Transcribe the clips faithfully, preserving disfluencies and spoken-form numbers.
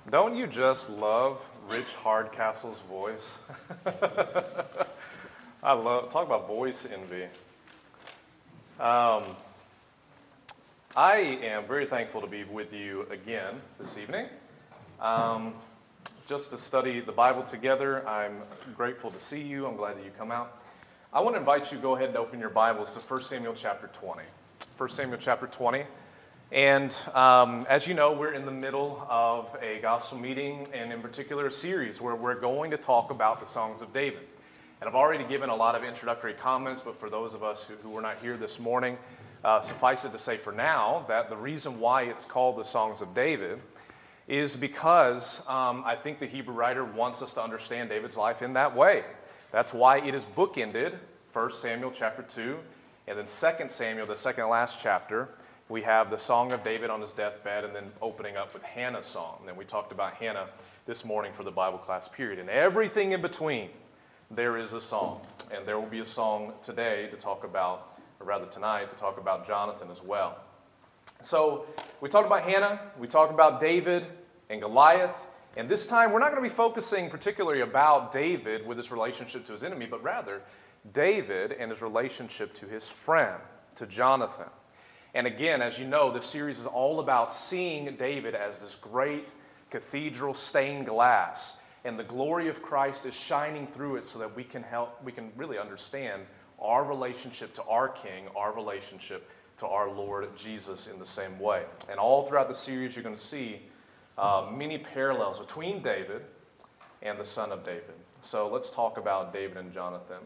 Don't you just love Rich Hardcastle's voice? I love, talk about voice envy. Um, I am very thankful to be with you again this evening. Um, just to study the Bible together. I'm grateful to see you. I'm glad that you come out. I want to invite you to go ahead and open your Bibles to First Samuel chapter twenty. First Samuel chapter twenty. And um, as you know, we're in the middle of a gospel meeting, and in particular a series where we're going to talk about the songs of David. And I've already given a lot of introductory comments, but for those of us who, who were not here this morning, uh, suffice it to say for now that the reason why it's called the Songs of David is because um, I think the Hebrew writer wants us to understand David's life in that way. That's why it is bookended, First Samuel chapter two, and then Second Samuel, the second to last chapter. We have the Song of David on his deathbed, and then opening up with Hannah's song. And we talked about Hannah this morning for the Bible class period. And everything in between, there is a song. And there will be a song today to talk about, or rather tonight, to talk about Jonathan as well. So we talked about Hannah, we talked about David and Goliath. And this time, we're not going to be focusing particularly about David with his relationship to his enemy, but rather David and his relationship to his friend, to Jonathan. And again, as you know, this series is all about seeing David as this great cathedral stained glass, and the glory of Christ is shining through it so that we can help, we can really understand our relationship to our King, our relationship to our Lord Jesus in the same way. And all throughout the series, you're going to see uh, many parallels between David and the son of David. So let's talk about David and Jonathan.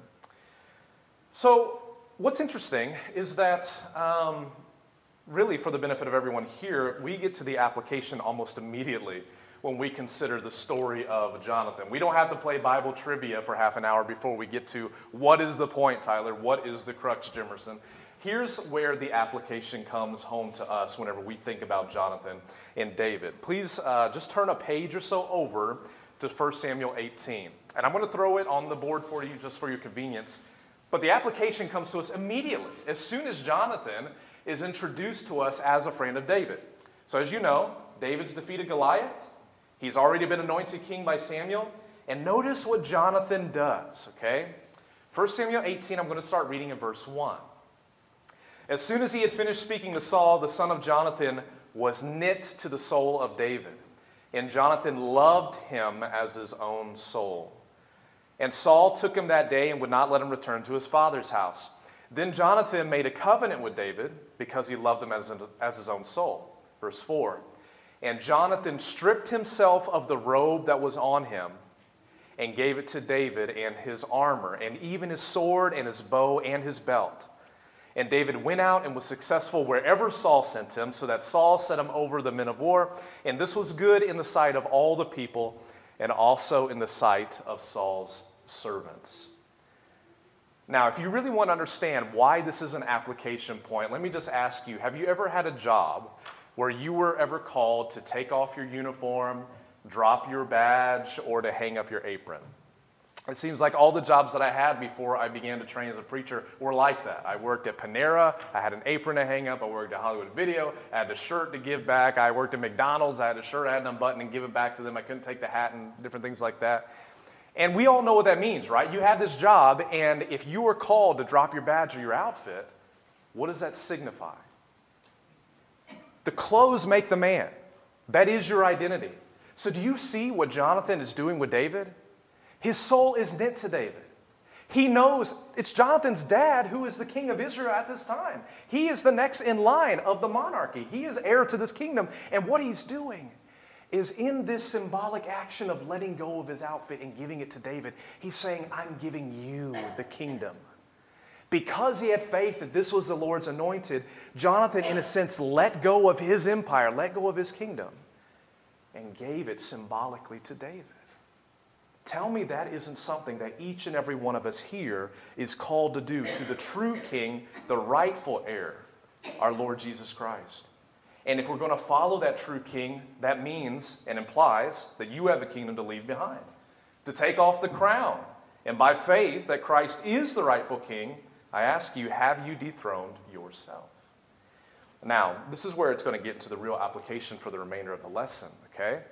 So what's interesting is that um, really, for the benefit of everyone here, we get to the application almost immediately when we consider the story of Jonathan. We don't have to play Bible trivia for half an hour before we get to what is the point, Tyler? What is the crux, Jimerson? Here's where the application comes home to us whenever we think about Jonathan and David. Please uh, just turn a page or so over to First Samuel eighteen. And I'm going to throw it on the board for you just for your convenience. But the application comes to us immediately, as soon as Jonathan is introduced to us as a friend of David. So as you know, David's defeated Goliath. He's already been anointed king by Samuel. And notice what Jonathan does, okay? First Samuel eighteen, I'm going to start reading in verse one. As soon as he had finished speaking to Saul, the son of Jonathan was knit to the soul of David. And Jonathan loved him as his own soul. And Saul took him that day and would not let him return to his father's house. Then Jonathan made a covenant with David because he loved him as, as his own soul. Verse four. And Jonathan stripped himself of the robe that was on him and gave it to David and his armor and even his sword and his bow and his belt. And David went out and was successful wherever Saul sent him, so that Saul set him over the men of war. And this was good in the sight of all the people and also in the sight of Saul's servants. Now, if you really want to understand why this is an application point, let me just ask you, have you ever had a job where you were ever called to take off your uniform, drop your badge, or to hang up your apron? It seems like all the jobs that I had before I began to train as a preacher were like that. I worked at Panera, I had an apron to hang up. I worked at Hollywood Video, I had a shirt to give back. I worked at McDonald's, I had a shirt I had to unbutton and give it back to them. I couldn't take the hat and different things like that. And we all know what that means, right? You have this job, and if you are called to drop your badge or your outfit, what does that signify? The clothes make the man. That is your identity. So do you see what Jonathan is doing with David? His soul is knit to David. He knows it's Jonathan's dad who is the king of Israel at this time. He is the next in line of the monarchy. He is heir to this kingdom. And what he's doing is in this symbolic action of letting go of his outfit and giving it to David, he's saying, I'm giving you the kingdom. Because he had faith that this was the Lord's anointed, Jonathan, in a sense, let go of his empire, let go of his kingdom, and gave it symbolically to David. Tell me that isn't something that each and every one of us here is called to do to the true king, the rightful heir, our Lord Jesus Christ. And if we're going to follow that true king, that means and implies that you have a kingdom to leave behind, to take off the crown. And by faith that Christ is the rightful king, I ask you, have you dethroned yourself? Now, this is where it's going to get into the real application for the remainder of the lesson, okay?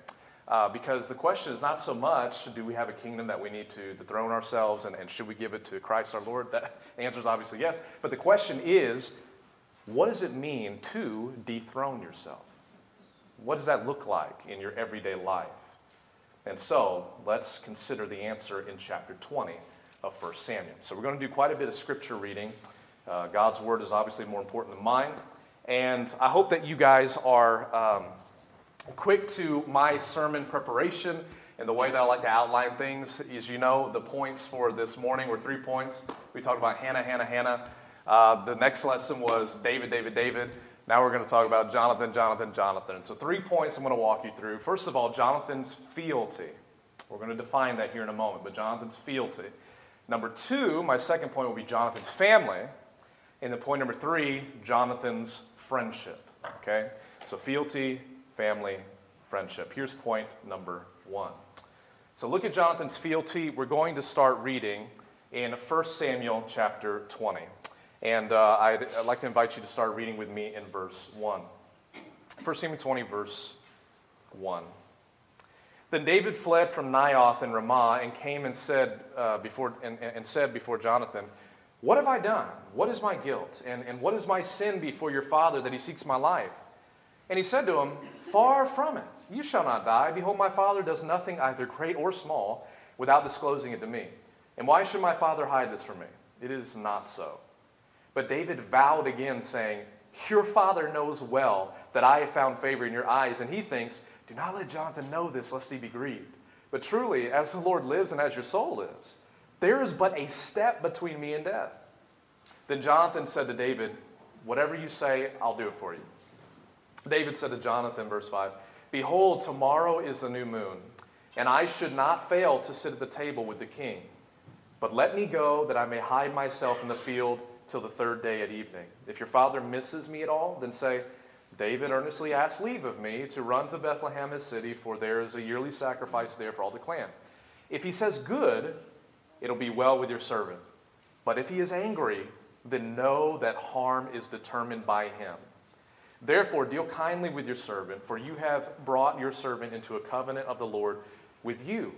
Uh, because the question is not so much, do we have a kingdom that we need to dethrone ourselves, and, and should we give it to Christ our Lord? That, the answer is obviously yes. But the question is, what does it mean to dethrone yourself? What does that look like in your everyday life? And so, let's consider the answer in chapter twenty of First Samuel. So we're going to do quite a bit of scripture reading. Uh, God's word is obviously more important than mine. And I hope that you guys are um, quick to my sermon preparation and the way that I like to outline things. As you know, the points for this morning were three points. We talked about Hannah, Hannah, Hannah. Uh, the next lesson was David, David, David. Now we're going to talk about Jonathan, Jonathan, Jonathan. So three points I'm going to walk you through. First of all, Jonathan's fealty. We're going to define that here in a moment, but Jonathan's fealty. Number two, my second point will be Jonathan's family. And then point number three, Jonathan's friendship. Okay? So fealty, family, friendship. Here's point number one. So look at Jonathan's fealty. We're going to start reading in First Samuel chapter twenty. And uh, I'd, I'd like to invite you to start reading with me in verse one. First Samuel twenty, verse one. Then David fled from Naioth and Ramah and came and said uh, before and, and said before Jonathan, "What have I done? What is my guilt? And, and what is my sin before your father that he seeks my life?" And he said to him, "Far from it. You shall not die. Behold, my father does nothing, either great or small, without disclosing it to me. And why should my father hide this from me? It is not so." But David vowed again, saying, "Your father knows well that I have found favor in your eyes, and he thinks, 'Do not let Jonathan know this, lest he be grieved.' But truly, as the Lord lives and as your soul lives, there is but a step between me and death." Then Jonathan said to David, "Whatever you say, I'll do it for you." David said to Jonathan, verse five, "Behold, tomorrow is the new moon, and I should not fail to sit at the table with the king. But let me go, that I may hide myself in the field till the third day at evening. If your father misses me at all, then say, 'David earnestly asked leave of me to run to Bethlehem his city, for there is a yearly sacrifice there for all the clan.' If he says good, it'll be well with your servant. But if he is angry, then know that harm is determined by him. Therefore, deal kindly with your servant, for you have brought your servant into a covenant of the Lord with you.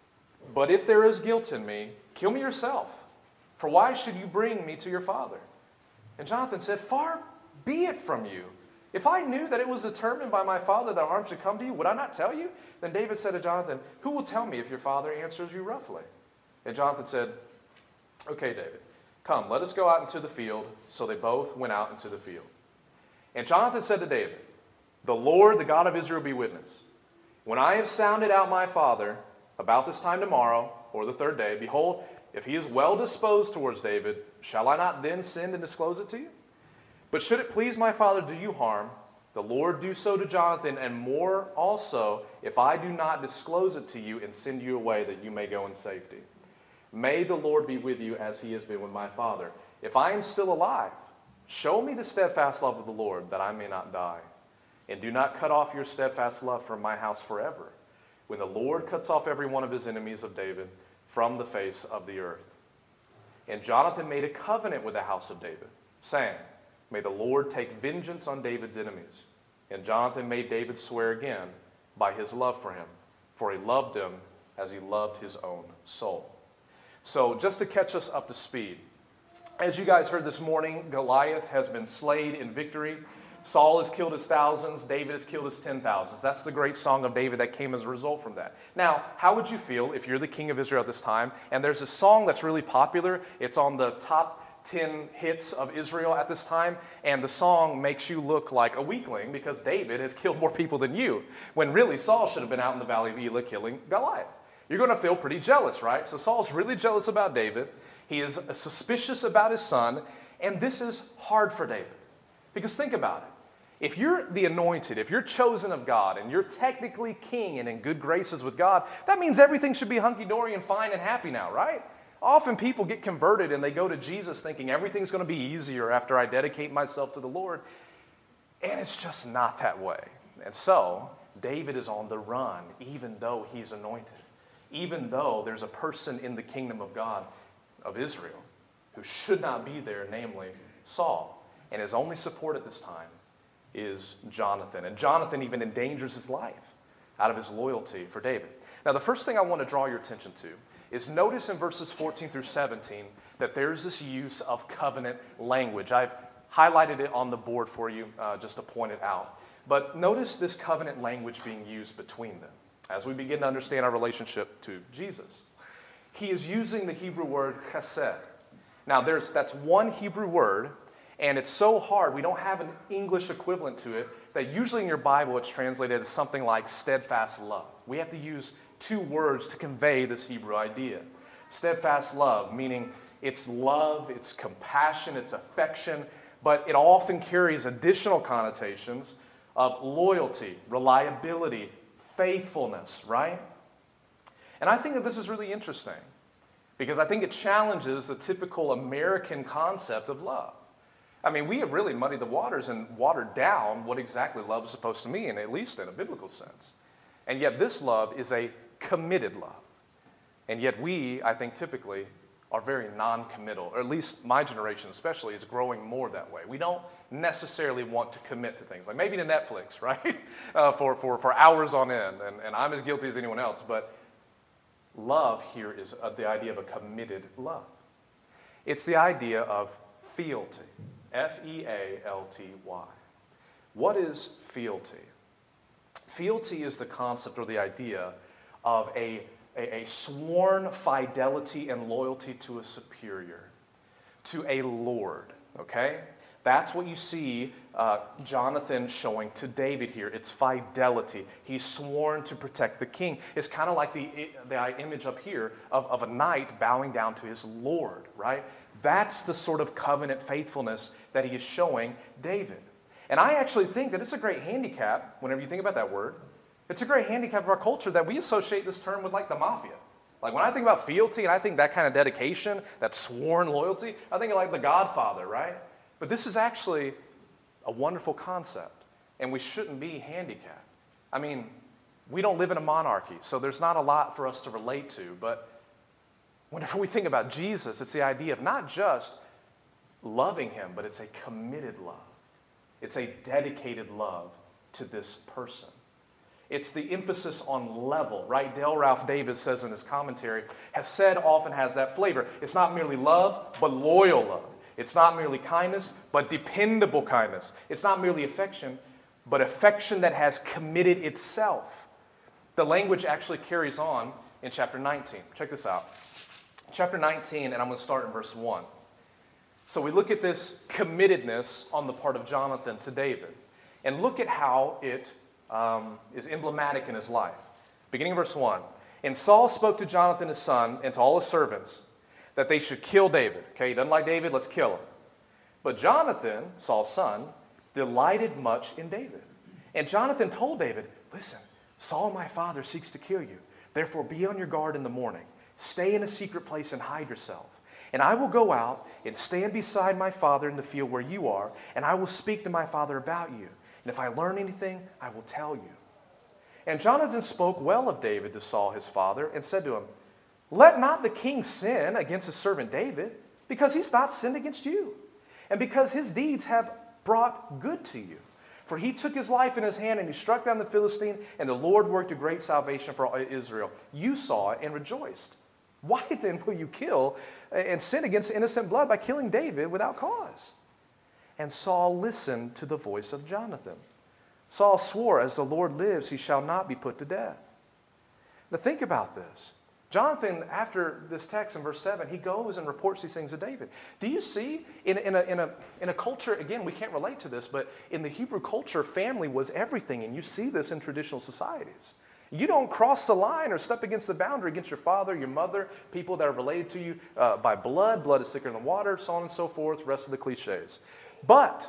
But if there is guilt in me, kill me yourself. For why should you bring me to your father?" And Jonathan said, "Far be it from you. If I knew that it was determined by my father that harm should come to you, would I not tell you?" Then David said to Jonathan, "Who will tell me if your father answers you roughly?" And Jonathan said, "Okay, David, come, let us go out into the field." So they both went out into the field. And Jonathan said to David, "The Lord, the God of Israel, be witness. When I have sounded out my father about this time tomorrow, or the third day, behold, if he is well disposed towards David, shall I not then send and disclose it to you? But should it please my father to do you harm, the Lord do so to Jonathan, and more also, if I do not disclose it to you and send you away, that you may go in safety. May the Lord be with you as he has been with my father. If I am still alive, show me the steadfast love of the Lord, that I may not die. And do not cut off your steadfast love from my house forever, when the Lord cuts off every one of his enemies of David from the face of the earth." And Jonathan made a covenant with the house of David, saying, "May the Lord take vengeance on David's enemies." And Jonathan made David swear again by his love for him, for he loved him as he loved his own soul. So just to catch us up to speed, as you guys heard this morning, Goliath has been slayed in victory. Saul has killed his thousands. David has killed his ten thousands. That's the great song of David that came as a result from that. Now, how would you feel if you're the king of Israel at this time, and there's a song that's really popular? It's on the top ten hits of Israel at this time, and the song makes you look like a weakling because David has killed more people than you, when really Saul should have been out in the valley of Elah killing Goliath. You're going to feel pretty jealous, right? So Saul's really jealous about David. He is suspicious about his son, and this is hard for David. Because think about it. If you're the anointed, if you're chosen of God, and you're technically king and in good graces with God, that means everything should be hunky-dory and fine and happy now, right? Often people get converted and they go to Jesus thinking everything's going to be easier after I dedicate myself to the Lord. And it's just not that way. And so, David is on the run, even though he's anointed. Even though there's a person in the kingdom of God, of Israel, who should not be there, namely Saul. And his only support at this time is Jonathan. And Jonathan even endangers his life out of his loyalty for David. Now, the first thing I want to draw your attention to is notice in verses fourteen through seventeen that there's this use of covenant language. I've highlighted it on the board for you uh, just to point it out. But notice this covenant language being used between them as we begin to understand our relationship to Jesus. He is using the Hebrew word chesed. Now, there's that's one Hebrew word, and it's so hard, we don't have an English equivalent to it, that usually in your Bible it's translated as something like steadfast love. We have to use two words to convey this Hebrew idea. Steadfast love, meaning it's love, it's compassion, it's affection, but it often carries additional connotations of loyalty, reliability, faithfulness, right? And I think that this is really interesting because I think it challenges the typical American concept of love. I mean, we have really muddied the waters and watered down what exactly love is supposed to mean, at least in a biblical sense. And yet this love is a committed love. And yet we, I think, typically are very non-committal, or at least my generation especially is growing more that way. We don't necessarily want to commit to things, like maybe to Netflix, right, uh, for, for, for hours on end, and, and I'm as guilty as anyone else, but love here is uh, the idea of a committed love. It's the idea of fealty, F E A L T Y. What is fealty? Fealty is the concept or the idea of a A, a sworn fidelity and loyalty to a superior, to a lord, okay? That's what you see uh, Jonathan showing to David here. It's fidelity. He's sworn to protect the king. It's kind of like the, the image up here of, of a knight bowing down to his lord, right? That's the sort of covenant faithfulness that he is showing David. And I actually think that it's a great handicap, whenever you think about that word, it's a great handicap of our culture that we associate this term with like the mafia. Like when I think about fealty and I think that kind of dedication, that sworn loyalty, I think of like the Godfather, right? But this is actually a wonderful concept, and we shouldn't be handicapped. I mean, we don't live in a monarchy, so there's not a lot for us to relate to, but whenever we think about Jesus, it's the idea of not just loving him, but it's a committed love. It's a dedicated love to this person. It's the emphasis on level, right? Dale Ralph Davis says in his commentary, Hesed often has that flavor. It's not merely love, but loyal love. It's not merely kindness, but dependable kindness. It's not merely affection, but affection that has committed itself. The language actually carries on in chapter nineteen. Check this out. Chapter nineteen, and I'm going to start in verse one. So we look at this committedness on the part of Jonathan to David, and look at how it um, is emblematic in his life. Beginning of verse one. And Saul spoke to Jonathan his son and to all his servants that they should kill David. Okay, he doesn't like David, let's kill him. But Jonathan, Saul's son, delighted much in David. And Jonathan told David, listen, Saul my father seeks to kill you. Therefore be on your guard in the morning. Stay in a secret place and hide yourself. And I will go out and stand beside my father in the field where you are, and I will speak to my father about you. And if I learn anything, I will tell you. And Jonathan spoke well of David to Saul his father and said to him, let not the king sin against his servant David, because he's not sinned against you, and because his deeds have brought good to you. For he took his life in his hand, and he struck down the Philistine, and the Lord worked a great salvation for Israel. You saw it and rejoiced. Why then will you kill and sin against innocent blood by killing David without cause? And Saul listened to the voice of Jonathan. Saul swore, as the Lord lives, he shall not be put to death. Now think about this. Jonathan, after this text in verse seven, he goes and reports these things to David. Do you see, in, in, a, in, a, in a culture, again, we can't relate to this, but in the Hebrew culture, family was everything, and you see this in traditional societies. You don't cross the line or step against the boundary against your father, your mother, people that are related to you uh, by blood. Blood is thicker than water, so on and so forth, rest of the cliches. But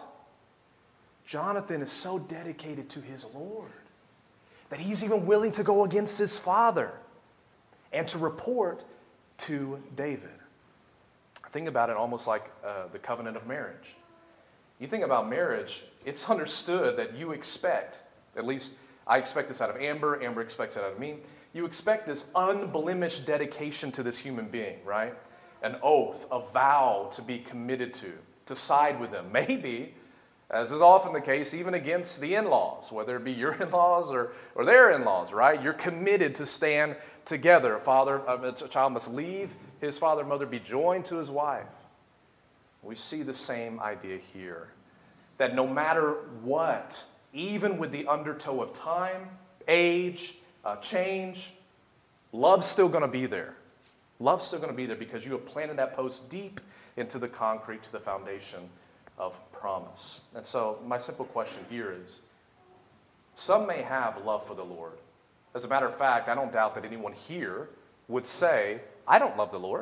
Jonathan is so dedicated to his Lord that he's even willing to go against his father and to report to David. Think about it almost like uh, the covenant of marriage. You think about marriage, it's understood that you expect, at least I expect this out of Amber, Amber expects it out of me, you expect this unblemished dedication to this human being, right? An oath, a vow to be committed to, to side with them. Maybe as is often the case, even against the in-laws, whether it be your in-laws or, or their in-laws, right? You're committed to stand together. A father, a child must leave his father and mother, be joined to his wife. We see the same idea here, that no matter what, even with the undertow of time, age, uh, change, love's still going to be there. Love's still going to be there because you have planted that post deep into the concrete, to the foundation of promise. And so my simple question here is, some may have love for the Lord. As a matter of fact, I don't doubt that anyone here would say, I don't love the Lord.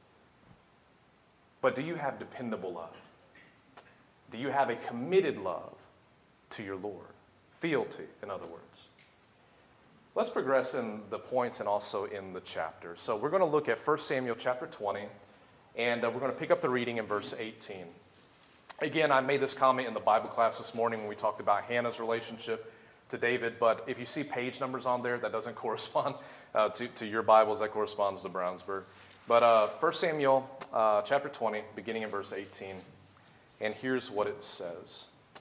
But do you have dependable love? Do you have a committed love to your Lord? Fealty, in other words. Let's progress in the points and also in the chapter. So we're going to look at First Samuel chapter twenty, and uh, we're going to pick up the reading in verse eighteen. Again, I made this comment in the Bible class this morning when we talked about Hannah's relationship to David, but if you see page numbers on there, that doesn't correspond uh, to, to your Bibles, that corresponds to Brownsburg. But uh, First Samuel uh, chapter twenty, beginning in verse eighteen, and here's what it says.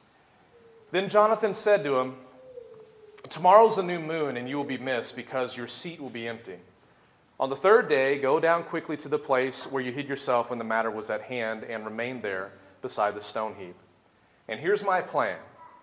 Then Jonathan said to him, tomorrow's the new moon, and you will be missed, because your seat will be empty. On the third day, go down quickly to the place where you hid yourself when the matter was at hand, and remain there beside the stone heap. And here's my plan.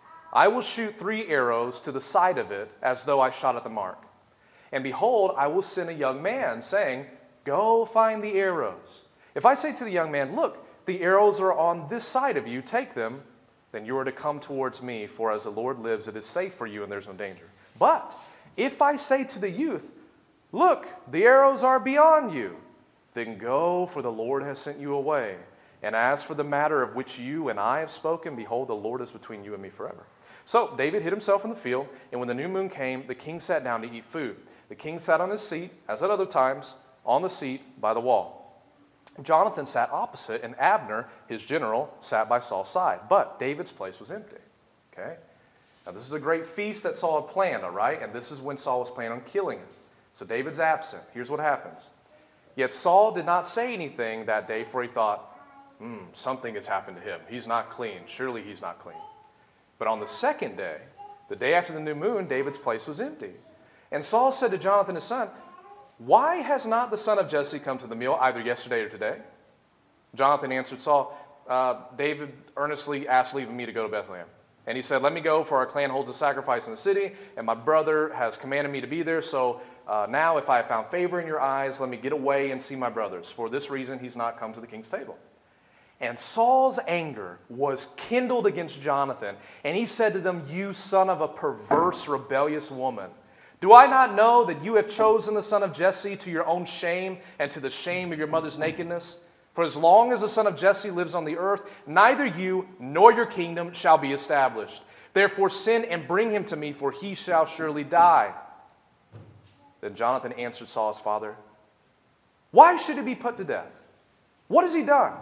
I will shoot three arrows to the side of it, as though I shot at the mark. And behold, I will send a young man, saying, go find the arrows. If I say to the young man, look, the arrows are on this side of you, take them, then you are to come towards me, for as the Lord lives, it is safe for you and there's no danger. But if I say to the youth, look, the arrows are beyond you, then go, for the Lord has sent you away. And as for the matter of which you and I have spoken, behold, the Lord is between you and me forever. So David hid himself in the field, and when the new moon came, the king sat down to eat food. The king sat on his seat, as at other times, on the seat by the wall. Jonathan sat opposite, and Abner, his general, sat by Saul's side. But David's place was empty. Okay? Now this is a great feast that Saul had planned, all right? And this is when Saul was planning on killing him. So David's absent. Here's what happens. Yet Saul did not say anything that day, for he thought, hmm, something has happened to him. He's not clean. Surely he's not clean. But on the second day, the day after the new moon, David's place was empty. And Saul said to Jonathan his son, why has not the son of Jesse come to the meal, either yesterday or today? Jonathan answered Saul, uh, David earnestly asked leave of me to go to Bethlehem. And he said, let me go, for our clan holds a sacrifice in the city, and my brother has commanded me to be there. So uh, now if I have found favor in your eyes, let me get away and see my brothers. For this reason, he's not come to the king's table. And Saul's anger was kindled against Jonathan, and he said to them, you son of a perverse, rebellious woman, do I not know that you have chosen the son of Jesse to your own shame and to the shame of your mother's nakedness? For as long as the son of Jesse lives on the earth, neither you nor your kingdom shall be established. Therefore send and bring him to me, for he shall surely die. Then Jonathan answered Saul's father, why should he be put to death? What has he done?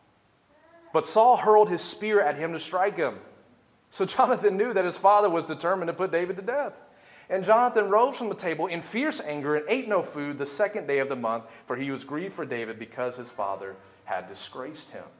But Saul hurled his spear at him to strike him. So Jonathan knew that his father was determined to put David to death. And Jonathan rose from the table in fierce anger and ate no food the second day of the month, for he was grieved for David because his father had disgraced him.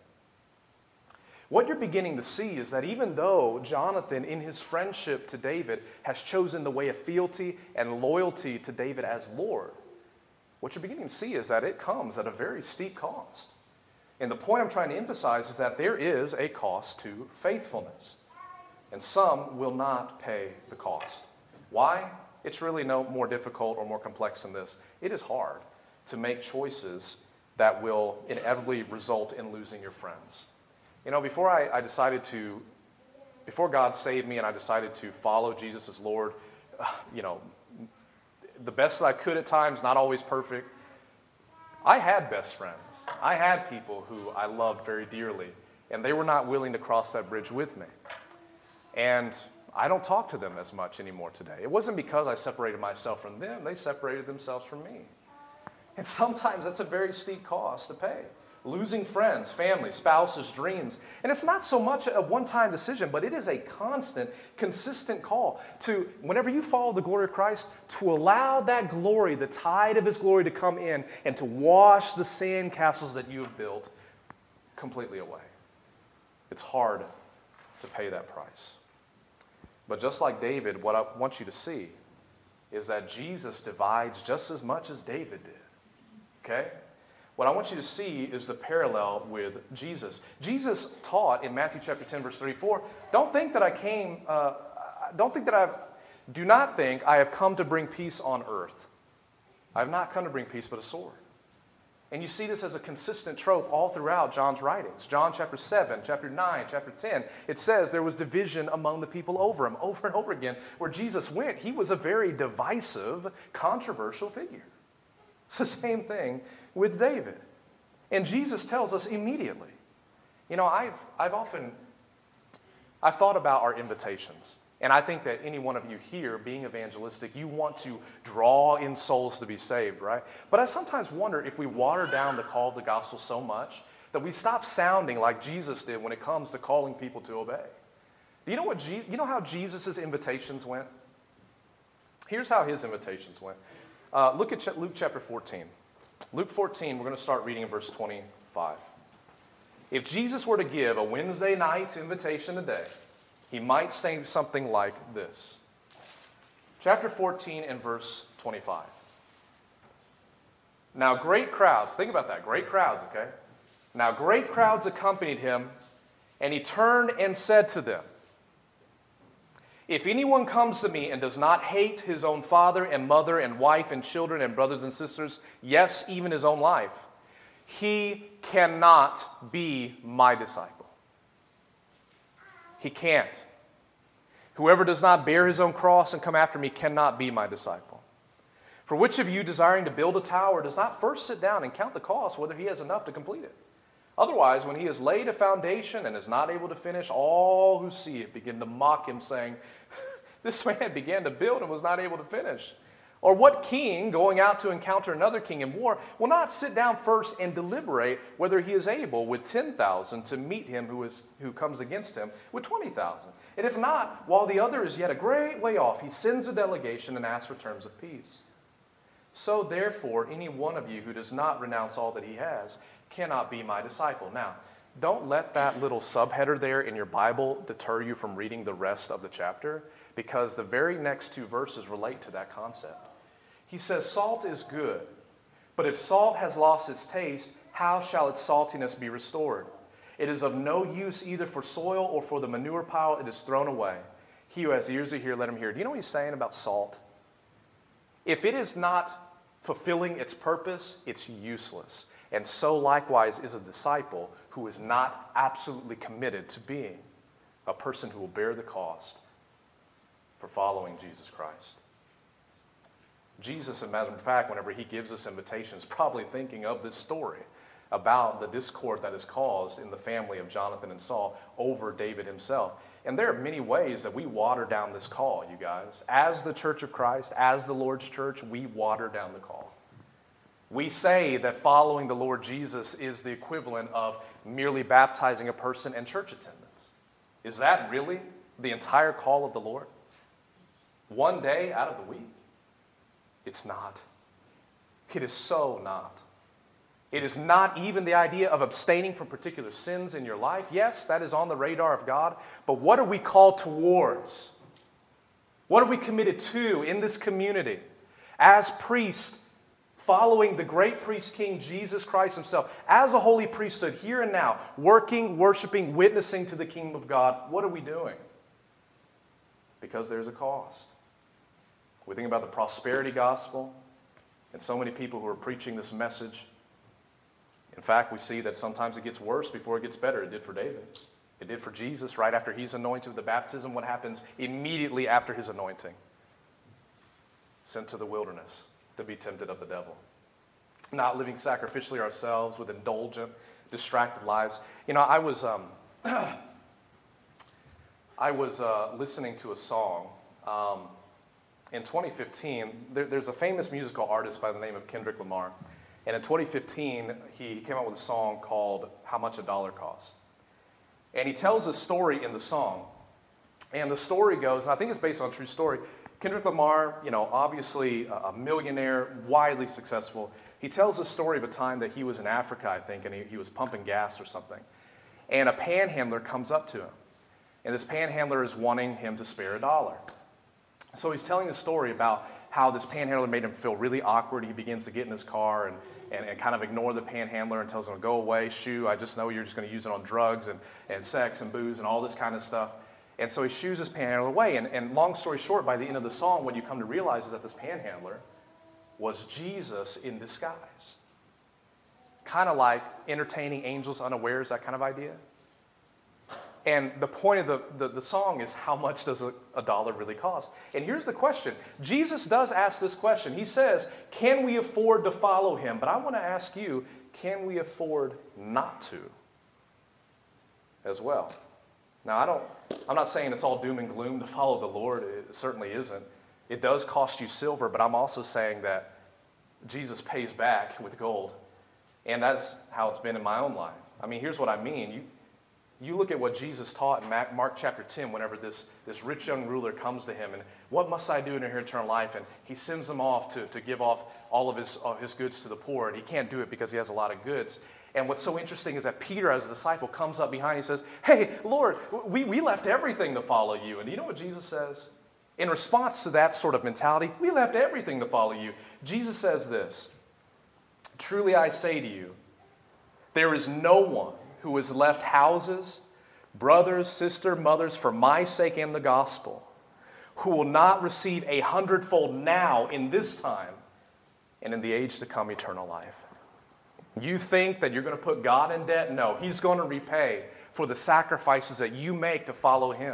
What you're beginning to see is that even though Jonathan, in his friendship to David, has chosen the way of fealty and loyalty to David as Lord, what you're beginning to see is that it comes at a very steep cost. And the point I'm trying to emphasize is that there is a cost to faithfulness. And some will not pay the cost. Why? It's really no more difficult or more complex than this. It is hard to make choices that will inevitably result in losing your friends. You know, before I, I decided to, before God saved me and I decided to follow Jesus as Lord, uh, you know, the best that I could at times, not always perfect, I had best friends. I had people who I loved very dearly, and they were not willing to cross that bridge with me. And I don't talk to them as much anymore today. It wasn't because I separated myself from them. They separated themselves from me. And sometimes that's a very steep cost to pay. Losing friends, family, spouses, dreams. And it's not so much a one-time decision, but it is a constant, consistent call to, whenever you follow the glory of Christ, to allow that glory, the tide of his glory, to come in and to wash the sand castles that you have built completely away. It's hard to pay that price. But just like David, what I want you to see is that Jesus divides just as much as David did. Okay? What I want you to see is the parallel with Jesus. Jesus taught in Matthew chapter ten, verse thirty-four, don't think that I came, uh, don't think that I've, do not think I have come to bring peace on earth. I have not come to bring peace, but a sword. And you see this as a consistent trope all throughout John's writings. John chapter seven, chapter nine, chapter ten, it says there was division among the people over him, over and over again. Where Jesus went, he was a very divisive, controversial figure. It's the same thing with David. And Jesus tells us immediately. You know, I've, I've often, I've thought about our invitations. And I think that any one of you here, being evangelistic, you want to draw in souls to be saved, right? But I sometimes wonder if we water down the call of the gospel so much that we stop sounding like Jesus did when it comes to calling people to obey. Do you know what? Je- you know how Jesus' invitations went? Here's how his invitations went. Uh, look at Ch- Luke chapter fourteen. Luke fourteen, we're going to start reading in verse twenty-five. If Jesus were to give a Wednesday night invitation today, he might say something like this. Chapter fourteen and verse twenty-five. Now great crowds, think about that, great crowds, okay? Now great crowds accompanied him, and he turned and said to them, if anyone comes to me and does not hate his own father and mother and wife and children and brothers and sisters, yes, even his own life, he cannot be my disciple. He can't. Whoever does not bear his own cross and come after me cannot be my disciple. For which of you, desiring to build a tower, does not first sit down and count the cost, whether he has enough to complete it? Otherwise, when he has laid a foundation and is not able to finish, all who see it begin to mock him, saying, this man began to build and was not able to finish. Or what king, going out to encounter another king in war, will not sit down first and deliberate whether he is able with ten thousand to meet him who is who comes against him with twenty thousand? And if not, while the other is yet a great way off, he sends a delegation and asks for terms of peace. So therefore, any one of you who does not renounce all that he has cannot be my disciple. Now, don't let that little subheader there in your Bible deter you from reading the rest of the chapter, because the very next two verses relate to that concept. He says, salt is good, but if salt has lost its taste, how shall its saltiness be restored? It is of no use either for soil or for the manure pile. It is thrown away. He who has ears to hear, let him hear. Do you know what he's saying about salt? If it is not fulfilling its purpose, it's useless. And so likewise is a disciple who is not absolutely committed to being a person who will bear the cost for following Jesus Christ. Jesus, as a matter of fact, whenever he gives us invitations, probably thinking of this story about the discord that is caused in the family of Jonathan and Saul over David himself. And there are many ways that we water down this call, you guys. As the Church of Christ, as the Lord's church, we water down the call. We say that following the Lord Jesus is the equivalent of merely baptizing a person and church attendance. Is that really the entire call of the Lord? One day out of the week? It's not. It is so not. It is not even the idea of abstaining from particular sins in your life. Yes, that is on the radar of God. But what are we called towards? What are we committed to in this community as priests, following the great priest king Jesus Christ himself, as a holy priesthood here and now, working, worshiping, witnessing to the kingdom of God? What are we doing? Because there's a cost. We think about the prosperity gospel and so many people who are preaching this message. In fact, we see that sometimes it gets worse before it gets better. It did for David. It did for Jesus right after he's anointed with the baptism. What happens immediately after his anointing? Sent to the wilderness to be tempted of the devil. Not living sacrificially ourselves with indulgent, distracted lives. You know, I was um, I was uh, listening to a song um, in twenty fifteen. There, there's a famous musical artist by the name of Kendrick Lamar. And in twenty fifteen, he came out with a song called How Much a Dollar Costs. And he tells a story in the song. And the story goes, and I think it's based on a true story. Kendrick Lamar, you know, obviously a millionaire, widely successful. He tells a story of a time that he was in Africa, I think, and he, he was pumping gas or something. And a panhandler comes up to him. and this panhandler is wanting him to spare a dollar. So he's telling a story about how this panhandler made him feel really awkward. He begins to get in his car and, and, and kind of ignore the panhandler and tells him, go away, shoo, I just know you're just going to use it on drugs and, and sex and booze and all this kind of stuff. And so he shoos this panhandler away. And, and long story short, by the end of the song, what you come to realize is that this panhandler was Jesus in disguise. Kind of like entertaining angels unawares, that kind of idea. And the point of the, the, the song is, how much does a, a dollar really cost? And here's the question. Jesus does ask this question. He says, can we afford to follow him? But I want to ask you, can we afford not to as well? Now, I don't, I'm not saying it's all doom and gloom to follow the Lord. It certainly isn't. It does cost you silver, but I'm also saying that Jesus pays back with gold. And that's how it's been in my own life. I mean, here's what I mean. You, You look at what Jesus taught in Mark chapter ten, whenever this, this rich young ruler comes to him, and what must I do to inherit eternal life? And he sends him off to, to give off all of his, of his goods to the poor, and he can't do it because he has a lot of goods. And what's so interesting is that Peter, as a disciple, comes up behind and says, hey, Lord, we, we left everything to follow you. And do you know what Jesus says? In response to that sort of mentality, we left everything to follow you. Jesus says this, truly I say to you, there is no one who has left houses, brothers, sisters, mothers, for my sake and the gospel, who will not receive a hundredfold now in this time and in the age to come eternal life. You think that you're going to put God in debt? No, he's going to repay for the sacrifices that you make to follow him.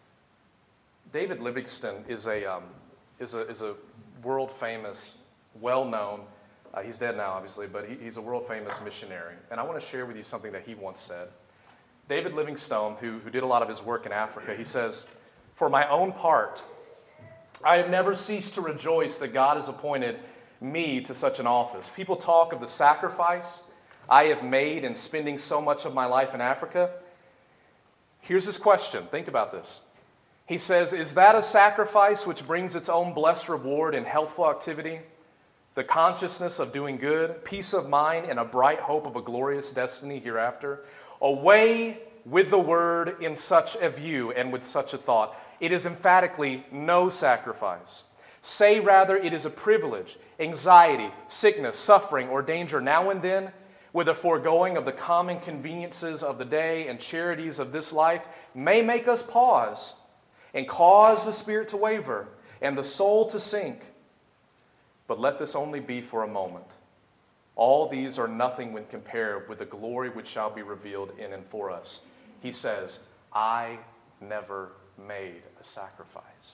David Livingstone is a, um, is a, is a world-famous, well-known, Uh, he's dead now, obviously, but he, he's a world-famous missionary. And I want to share with you something that he once said. David Livingstone, who, who did a lot of his work in Africa, he says, for my own part, I have never ceased to rejoice that God has appointed me to such an office. People talk of the sacrifice I have made in spending so much of my life in Africa. Here's his question. Think about this. He says, is that a sacrifice which brings its own blessed reward in healthful activity? The consciousness of doing good, peace of mind, and a bright hope of a glorious destiny hereafter. Away with the word in such a view and with such a thought. It is emphatically no sacrifice. Say rather it is a privilege, anxiety, sickness, suffering, or danger now and then, with a foregoing of the common conveniences of the day and charities of this life, may make us pause and cause the spirit to waver and the soul to sink. But let this only be for a moment. All these are nothing when compared with the glory which shall be revealed in and for us. He says, I never made a sacrifice.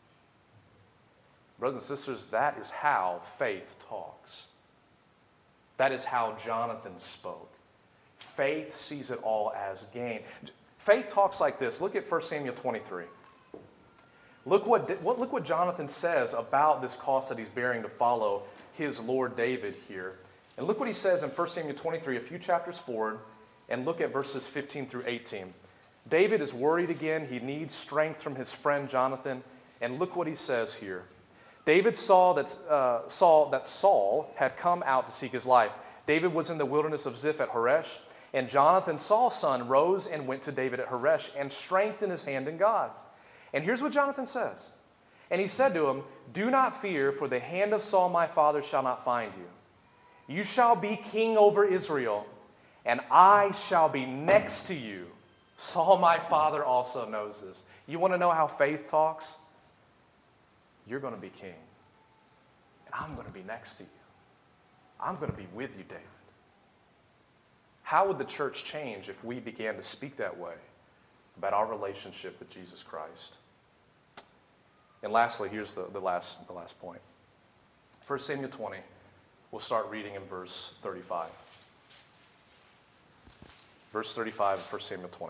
Brothers and sisters, that is how faith talks. That is how Jonathan spoke. Faith sees it all as gain. Faith talks like this. Look at First Samuel twenty-three. Look what, look what Jonathan says about this cost that he's bearing to follow his Lord David here. And look what he says in First Samuel twenty-three, a few chapters forward, and look at verses fifteen through eighteen. David is worried again. He needs strength from his friend Jonathan. And look what he says here. David saw that, uh, saw that Saul had come out to seek his life. David was in the wilderness of Ziph at Horesh, and Jonathan, Saul's son, rose and went to David at Horesh and strengthened his hand in God. And here's what Jonathan says. And he said to him, do not fear, for the hand of Saul my father shall not find you. You shall be king over Israel, and I shall be next to you. Saul my father also knows this. You want to know how faith talks? You're going to be king, and I'm going to be next to you. I'm going to be with you, David. How would the church change if we began to speak that way about our relationship with Jesus Christ? And lastly, here's the, the, last, the last point. First Samuel twenty, we'll start reading in verse thirty-five. Verse thirty-five of First Samuel twenty.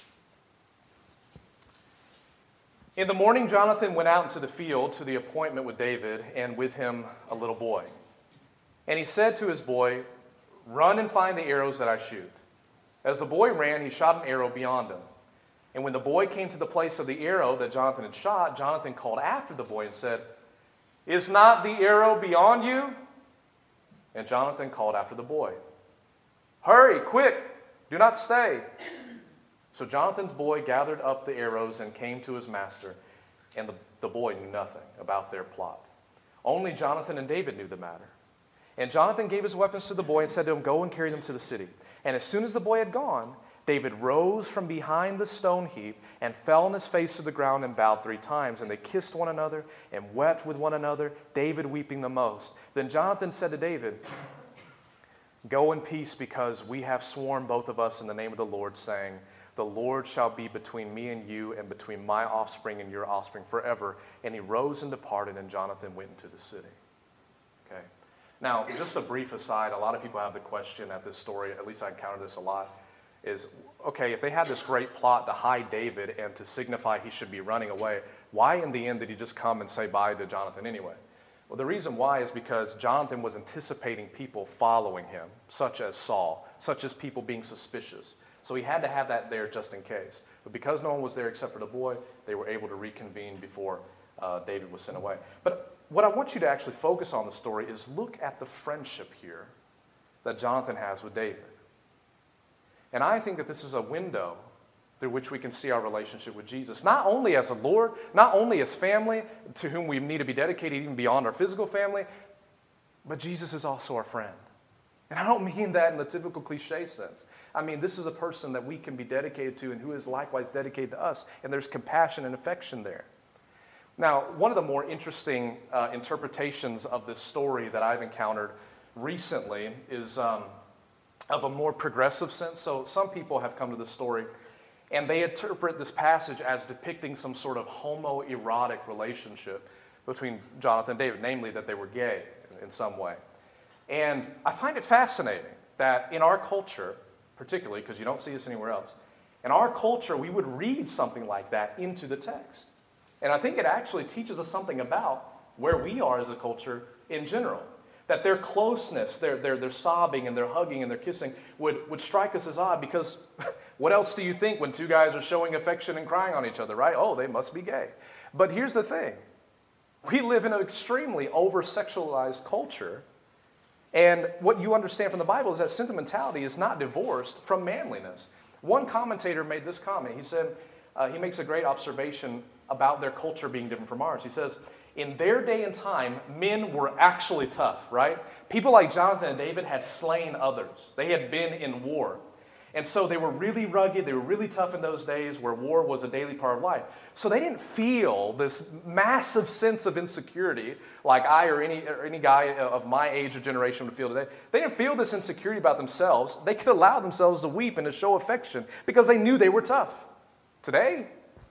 In the morning, Jonathan went out into the field to the appointment with David, and with him a little boy. And he said to his boy, run and find the arrows that I shoot. As the boy ran, he shot an arrow beyond him. And when the boy came to the place of the arrow that Jonathan had shot, Jonathan called after the boy and said, is not the arrow beyond you? And Jonathan called after the boy, hurry, quick, do not stay. So Jonathan's boy gathered up the arrows and came to his master, and the, the boy knew nothing about their plot. Only Jonathan and David knew the matter. And Jonathan gave his weapons to the boy and said to him, "Go and carry them to the city." And as soon as the boy had gone, David rose from behind the stone heap and fell on his face to the ground and bowed three times. And they kissed one another and wept with one another, David weeping the most. Then Jonathan said to David, "Go in peace, because we have sworn, both of us, in the name of the Lord, saying, 'The Lord shall be between me and you, and between my offspring and your offspring forever.' And he rose and departed, and Jonathan went into the city." Okay. Now, just a brief aside, a lot of people have the question at this story, at least I encounter this a lot, is, okay, if they had this great plot to hide David and to signify he should be running away, why in the end did he just come and say bye to Jonathan anyway? Well, the reason why is because Jonathan was anticipating people following him, such as Saul, such as people being suspicious. So he had to have that there just in case. But because no one was there except for the boy, they were able to reconvene before uh, David was sent away. But what I want you to actually focus on the story is look at the friendship here that Jonathan has with David. And I think that this is a window through which we can see our relationship with Jesus, not only as a Lord, not only as family to whom we need to be dedicated even beyond our physical family, but Jesus is also our friend. And I don't mean that in the typical cliche sense. I mean, this is a person that we can be dedicated to and who is likewise dedicated to us, and there's compassion and affection there. Now, one of the more interesting uh, interpretations of this story that I've encountered recently is um, of a more progressive sense. So some people have come to this story and they interpret this passage as depicting some sort of homoerotic relationship between Jonathan and David, namely that they were gay in, in some way. And I find it fascinating that in our culture, particularly because you don't see this anywhere else, in our culture we would read something like that into the text. And I think it actually teaches us something about where we are as a culture in general. That their closeness, their, their, their sobbing and their hugging and their kissing would, would strike us as odd, because what else do you think when two guys are showing affection and crying on each other, right? Oh, they must be gay. But here's the thing. We live in an extremely over-sexualized culture, and what you understand from the Bible is that sentimentality is not divorced from manliness. One commentator made this comment. He said, uh, he makes a great observation about their culture being different from ours. He says, in their day and time, men were actually tough, right? People like Jonathan and David had slain others. They had been in war. And so they were really rugged. They were really tough in those days where war was a daily part of life. So they didn't feel this massive sense of insecurity like I or any, or any guy of my age or generation would feel today. They didn't feel this insecurity about themselves. They could allow themselves to weep and to show affection because they knew they were tough. Today,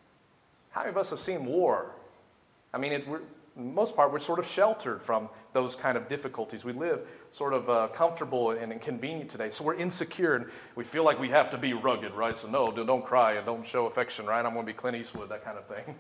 how many of us have seen war? I mean, it, we're, for the most part, we're sort of sheltered from those kind of difficulties. We live sort of uh, comfortable and inconvenient today, so we're insecure, and we feel like we have to be rugged, right? So no, don't cry and don't show affection, right? I'm going to be Clint Eastwood, that kind of thing.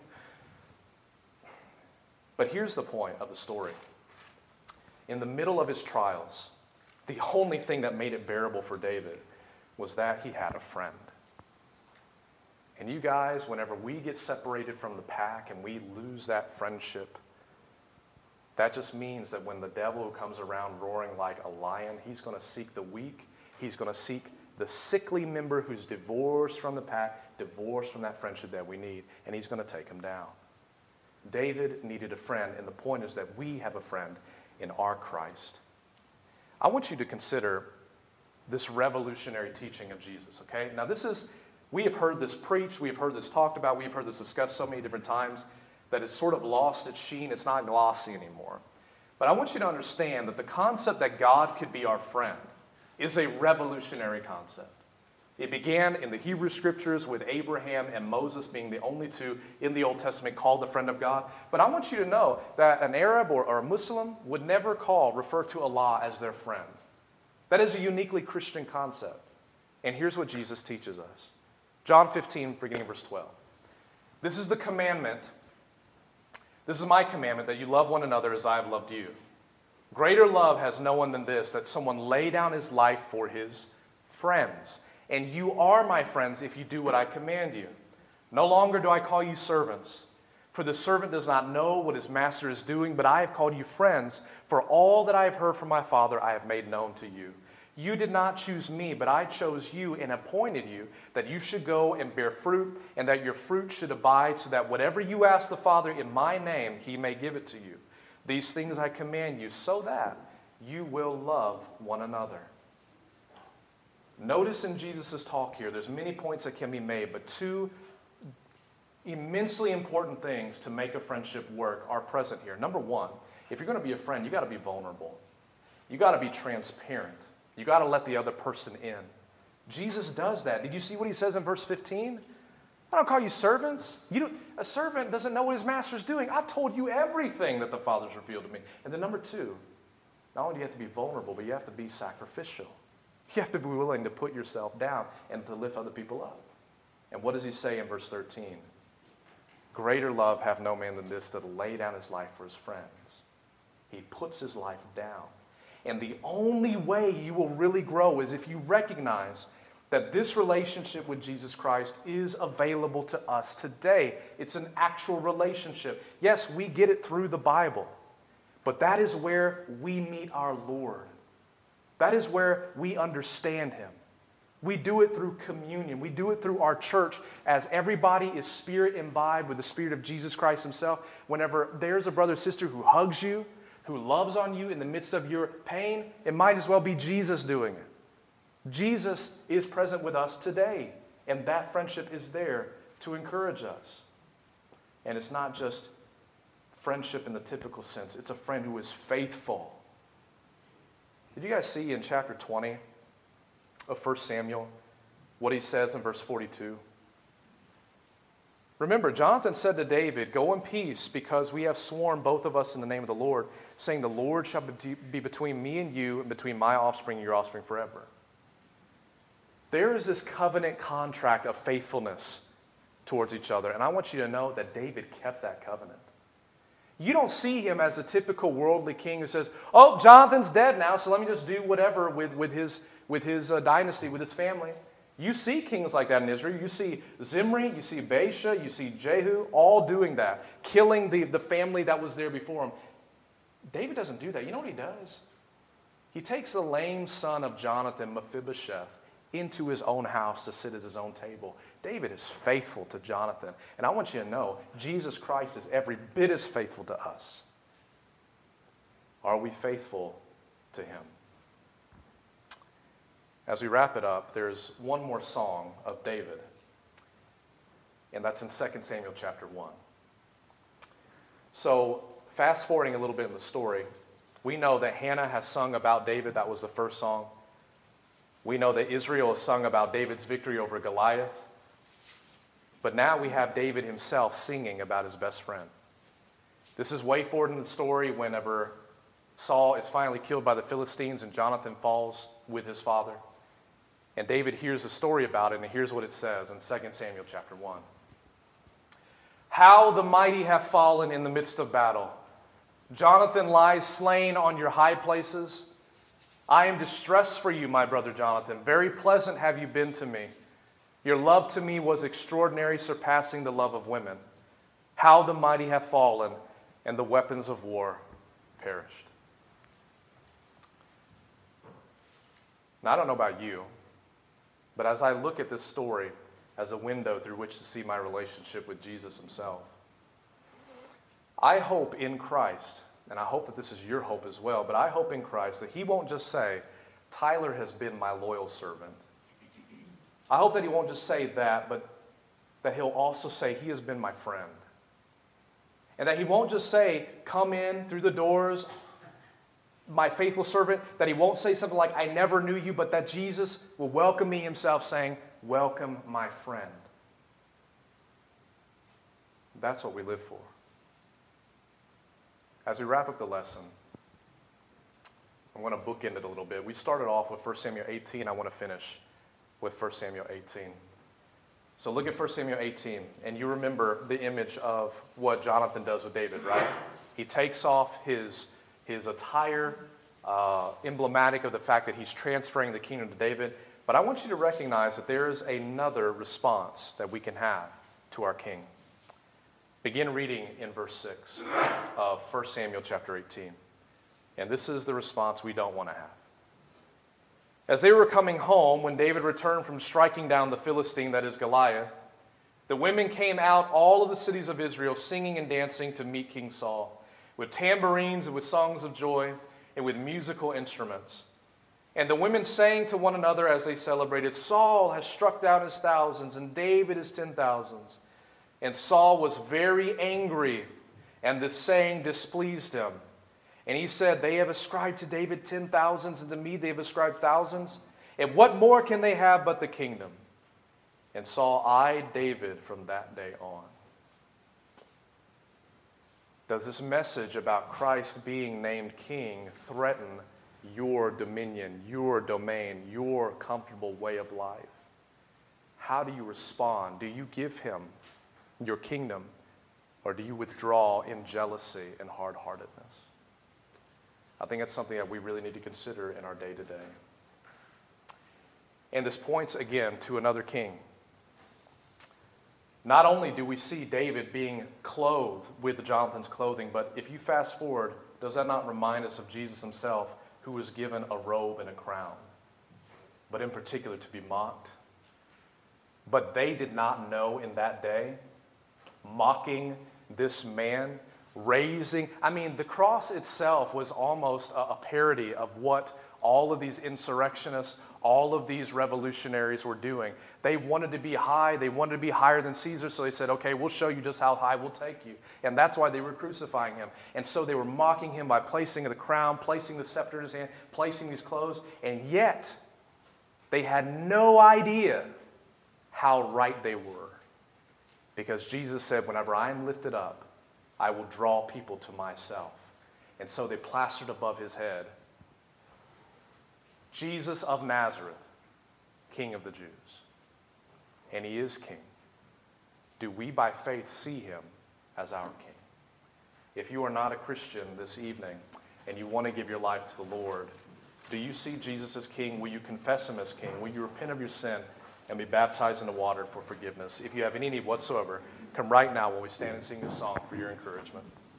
But here's the point of the story. In the middle of his trials, the only thing that made it bearable for David was that he had a friend. And you guys, whenever we get separated from the pack and we lose that friendship, that just means that when the devil comes around roaring like a lion, he's going to seek the weak. He's going to seek the sickly member who's divorced from the pack, divorced from that friendship that we need, and he's going to take him down. David needed a friend, and the point is that we have a friend in our Christ. I want you to consider this revolutionary teaching of Jesus, okay? Now this is... We have heard this preached, we have heard this talked about, we have heard this discussed so many different times that it's sort of lost its sheen, it's not glossy anymore. But I want you to understand that the concept that God could be our friend is a revolutionary concept. It began in the Hebrew Scriptures with Abraham and Moses being the only two in the Old Testament called the friend of God. But I want you to know that an Arab or, or a Muslim would never call, refer to Allah as their friend. That is a uniquely Christian concept. And here's what Jesus teaches us. John fifteen, beginning verse twelve. This is the commandment. This is my commandment, that you love one another as I have loved you. Greater love has no one than this, that someone lay down his life for his friends. And you are my friends if you do what I command you. No longer do I call you servants, for the servant does not know what his master is doing, but I have called you friends, for all that I have heard from my Father I have made known to you. You did not choose me, but I chose you and appointed you that you should go and bear fruit, and that your fruit should abide, so that whatever you ask the Father in my name, he may give it to you. These things I command you, so that you will love one another. Notice in Jesus' talk here, there's many points that can be made, but two immensely important things to make a friendship work are present here. Number one, if you're going to be a friend, you got to be vulnerable. You got to be transparent. You got to let the other person in. Jesus does that. Did you see what he says in verse fifteen? I don't call you servants. You don't, a servant doesn't know what his master's doing. I've told you everything that the Father's revealed to me. And then number two, not only do you have to be vulnerable, but you have to be sacrificial. You have to be willing to put yourself down and to lift other people up. And what does he say in verse thirteen? Greater love hath no man than this, to lay down his life for his friends. He puts his life down. And the only way you will really grow is if you recognize that this relationship with Jesus Christ is available to us today. It's an actual relationship. Yes, we get it through the Bible, but that is where we meet our Lord. That is where we understand him. We do it through communion. We do it through our church as everybody is spirit imbibed with the Spirit of Jesus Christ himself. Whenever there's a brother or sister who hugs you, who loves on you in the midst of your pain, it might as well be Jesus doing it. Jesus is present with us today, and that friendship is there to encourage us. And it's not just friendship in the typical sense. It's a friend who is faithful. Did you guys see in chapter twenty of First Samuel what he says in verse forty-two? Remember, Jonathan said to David, go in peace, because we have sworn both of us in the name of the Lord, saying the Lord shall be between me and you, and between my offspring and your offspring forever. There is this covenant contract of faithfulness towards each other, and I want you to know that David kept that covenant. You don't see him as a typical worldly king who says, oh, Jonathan's dead now, so let me just do whatever with, with his, with his uh, dynasty, with his family. You see kings like that in Israel. You see Zimri, you see Baasha, you see Jehu, all doing that, killing the, the family that was there before him. David doesn't do that. You know what he does? He takes the lame son of Jonathan, Mephibosheth, into his own house to sit at his own table. David is faithful to Jonathan. And I want you to know, Jesus Christ is every bit as faithful to us. Are we faithful to him? As we wrap it up, there's one more song of David, and that's in Second Samuel chapter one. So, fast forwarding a little bit in the story, we know that Hannah has sung about David. That was the first song. We know that Israel has sung about David's victory over Goliath. But now we have David himself singing about his best friend. This is way forward in the story whenever Saul is finally killed by the Philistines and Jonathan falls with his father. And David hears a story about it, and here's what it says in Second Samuel chapter one. How the mighty have fallen in the midst of battle. Jonathan lies slain on your high places. I am distressed for you, my brother Jonathan. Very pleasant have you been to me. Your love to me was extraordinary, surpassing the love of women. How the mighty have fallen, and the weapons of war perished. Now, I don't know about you, but as I look at this story as a window through which to see my relationship with Jesus himself, I hope in Christ, and I hope that this is your hope as well, but I hope in Christ that he won't just say, Tyler has been my loyal servant. I hope that he won't just say that, but that he'll also say he has been my friend. And that he won't just say, come in through the doors, my faithful servant, that he won't say something like, I never knew you, but that Jesus will welcome me himself saying, welcome my friend. That's what we live for. As we wrap up the lesson, I'm going to bookend it a little bit. We started off with First Samuel eighteen. I want to finish with First Samuel eighteen. So look at First Samuel eighteen, and you remember the image of what Jonathan does with David, right? He takes off his, his attire, uh, emblematic of the fact that he's transferring the kingdom to David. But I want you to recognize that there is another response that we can have to our king. Begin reading in verse six of First Samuel chapter eighteen. And this is the response we don't want to have. As they were coming home, when David returned from striking down the Philistine, that is Goliath, the women came out, all of the cities of Israel, singing and dancing to meet King Saul, with tambourines and with songs of joy and with musical instruments. And the women sang to one another as they celebrated, Saul has struck down his thousands, and David his ten thousands. And Saul was very angry, and this saying displeased him. And he said, they have ascribed to David ten thousands, and to me they have ascribed thousands. And what more can they have but the kingdom? And Saul eyed David from that day on. Does this message about Christ being named king threaten your dominion, your domain, your comfortable way of life? How do you respond? Do you give him your kingdom, or do you withdraw in jealousy and hard-heartedness? I think that's something that we really need to consider in our day-to-day. And this points again to another king. Not only do we see David being clothed with Jonathan's clothing, but if you fast forward, does that not remind us of Jesus himself, who was given a robe and a crown, but in particular to be mocked? But they did not know in that day, mocking this man, raising, I mean, the cross itself was almost a, a parody of what all of these insurrectionists, all of these revolutionaries were doing. They wanted to be high. They wanted to be higher than Caesar. So they said, okay, we'll show you just how high we'll take you. And that's why they were crucifying him. And so they were mocking him by placing the crown, placing the scepter in his hand, placing these clothes. And yet, they had no idea how right they were. Because Jesus said, whenever I am lifted up, I will draw people to myself. And so they plastered above his head, Jesus of Nazareth, King of the Jews. And he is king. Do we by faith see him as our king? If you are not a Christian this evening and you want to give your life to the Lord, do you see Jesus as king? Will you confess him as king? Will you repent of your sin and be baptized in the water for forgiveness? If you have any need whatsoever, come right now while we stand and sing this song for your encouragement.